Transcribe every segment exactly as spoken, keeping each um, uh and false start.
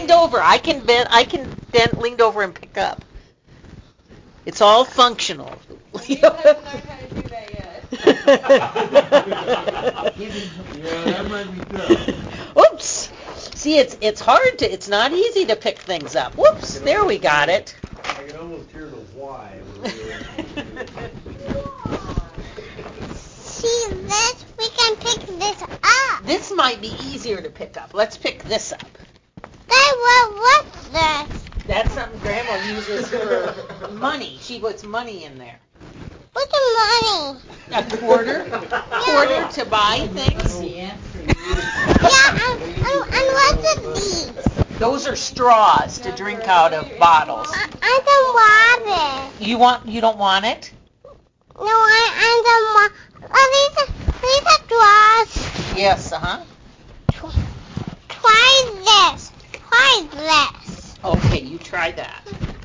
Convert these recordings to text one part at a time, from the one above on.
leaned over. I can bend. I can bend, leaned over and pick up. It's all functional. You haven't learned how to do that yet. Yeah, that might be tough. Oops. See, it's it's hard to. It's not easy to pick things up. Whoops. There we got it. I can almost hear the why. See this? We can pick this up. This might be easier to pick up. Let's pick this up. Then what? What's this? That's something Grandma uses for money. She puts money in there. What's the money? A quarter, quarter to buy things. Yeah, and, and, and what's it these? Those are straws to drink out of bottles. I, I don't want it. You want? You don't want it? No, I, I don't want. Oh, these are these are straws. Yes. Uh huh. Try this. Try this. Okay, you try that.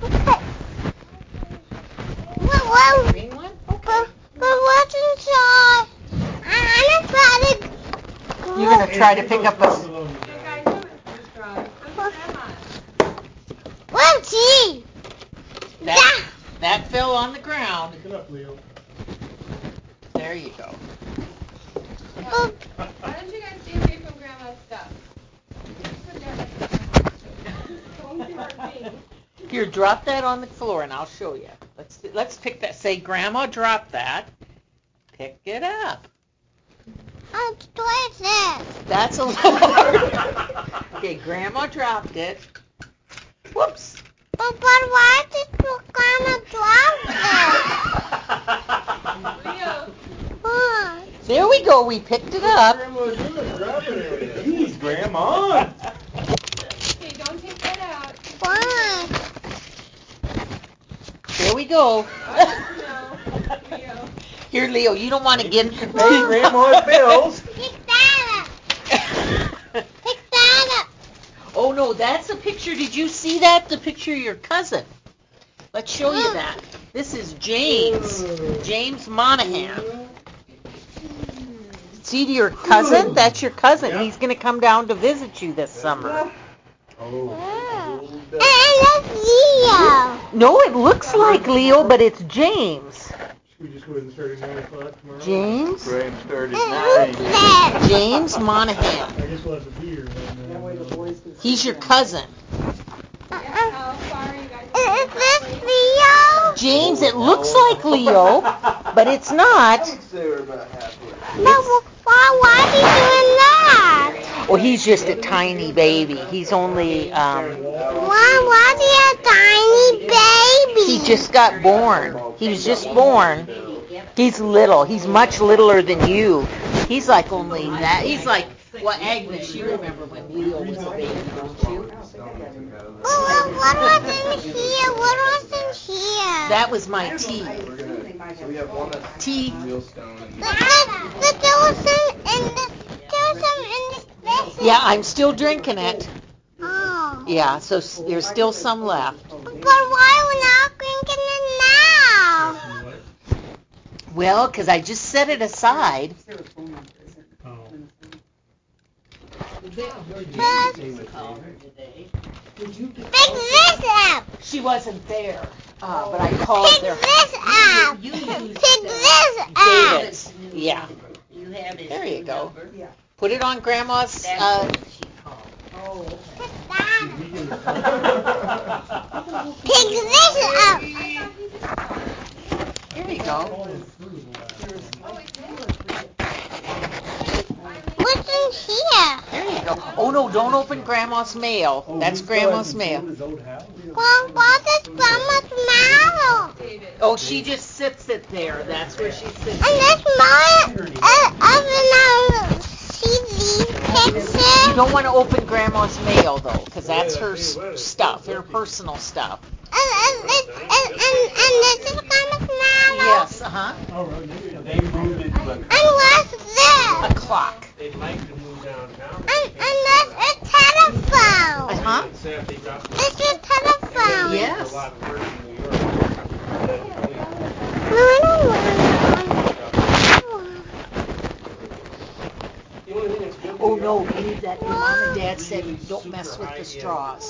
What? What? Green one? But, but what's inside? I, I'm gonna try to. You're gonna try to pick up a. You guys haven't just tried. Where's Grandma? What's he? That, that fell on the ground. Pick it up, Leo. There you go. Oh. Why don't you guys stay away from Grandma's stuff? Just put that like Don't do her thing. Here, drop that on the floor, and I'll show you. Let's let's pick that. Say, Grandma, drop that. Pick it up. How try this? That's a little hard. Okay, Grandma dropped it. Whoops. But, but why did you Grandma drop Leo. it? Huh? There we go. We picked it up. Grandma's doing dropping everything. Jeez, Grandma. Okay, don't take that out. Why? There we go. No, Leo. Here, Leo, you don't want to get. Hey, Grandma's bills. Pick that up. Pick that up. Oh no, that's a picture. Did you see that? The picture of your cousin. Let's show you that. This is James. James Monahan. See your cousin? That's your cousin. He's going to come down to visit you this summer. Oh. And that's Leo. No, it looks like Leo, but it's James. Should we just go ahead and start at nine o'clock tomorrow? James? Graham started And who's this? James Monahan. I guess we'll have to be here then. uh, He's your cousin. How far are you guys? Is this Leo? James, it looks like Leo, but it's not. say we're about halfway. But why, why are you doing that? Well, he's just a tiny baby. He's only, um, Why, why is he a tiny baby? he just got born. He was just born. He's little. He's much littler than you. He's like only that. He's like, well, Agnes, you remember when Leo was a baby, don't you? What, what, what was in here? What was in here? That was my tea. Tea. The, the, the, there was some in the, there was some in this. Yeah, I'm still drinking it. Oh. Yeah, so s- there's still some left. But why are we not drinking it now? Well, because I just set it aside. Oh. Pick this up. She wasn't there, uh, but I called Pick there. this up. Pick this up. David's. Yeah. There you go. Put it on Grandma's. Uh, Pick that. Pick this up. here you go. What's in here? There you go. Oh no! Don't open Grandma's mail. That's Grandma's mail. Well, what is Grandma's mail? Oh, she just sits it there. That's where she sits. And this mine, uh, other than see these pictures. You don't want to open Grandma's mail though, because that's her s- stuff, her personal stuff. And, and, and, and, and, and this is Grandma's mail. Yes. Uh huh. They moved it to a And what's A this? clock. They'd like to move downtown. And, and that's a telephone. Uh huh. It's a telephone. Yes. No, I don't want it. Oh no, leave that. Your mom and Dad said don't mess with the straws.